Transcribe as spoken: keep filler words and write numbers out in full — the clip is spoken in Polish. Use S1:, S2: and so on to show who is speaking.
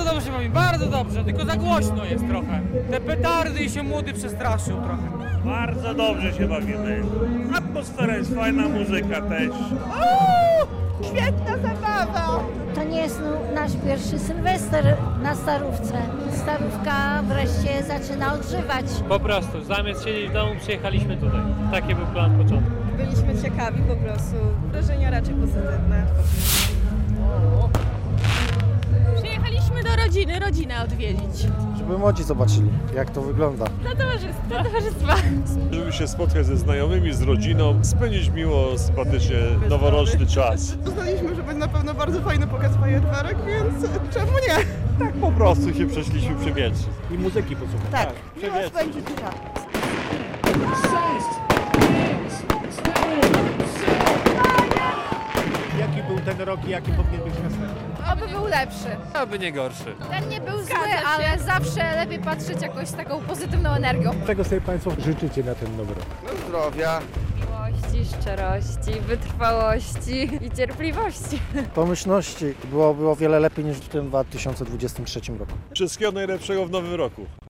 S1: dobrze się bawi, bardzo dobrze, tylko za głośno jest trochę. Te petardy i się młody przestraszył trochę.
S2: Bardzo dobrze się bawimy. Atmosfera jest fajna, muzyka też.
S3: Świetna zabawa!
S4: To nie jest no, nasz pierwszy Sylwester na Starówce. Starówka wreszcie zaczyna odżywać.
S5: Po prostu, zamiast siedzieć w domu, przyjechaliśmy tutaj. Taki był plan początku.
S3: Byliśmy ciekawi po prostu. Wrażenia raczej pozytywne.
S6: Przyjechaliśmy do rodziny, rodzinę odwiedzić.
S7: Żeby młodzi zobaczyli, jak to wygląda.
S6: Do towarzystwa. Do towarzystwa.
S8: Żeby się spotkać ze znajomymi, z rodziną, spędzić miło, sympatycznie noworoczny czas.
S3: Uznaliśmy, że będzie na pewno bardzo fajny pokaz fajerwerek, więc czemu nie?
S8: Tak po prostu się przeszliśmy przewietrzyć.
S2: I muzyki posłuchać.
S3: Tak, miło spędzić czas.
S2: Jaki był ten rok i jaki powinien być następny?
S6: Oby był lepszy.
S5: Aby nie gorszy.
S6: Ten nie był zły, ale zawsze lepiej patrzeć jakoś z taką pozytywną energią.
S2: Czego sobie Państwo życzycie na ten nowy rok?
S7: Zdrowia,
S6: Miłości, szczerości, wytrwałości i cierpliwości.
S7: pomyślności. Było, było wiele lepiej niż w tym dwa tysiące dwudziestym trzecim roku.
S8: Wszystkiego najlepszego w nowym roku.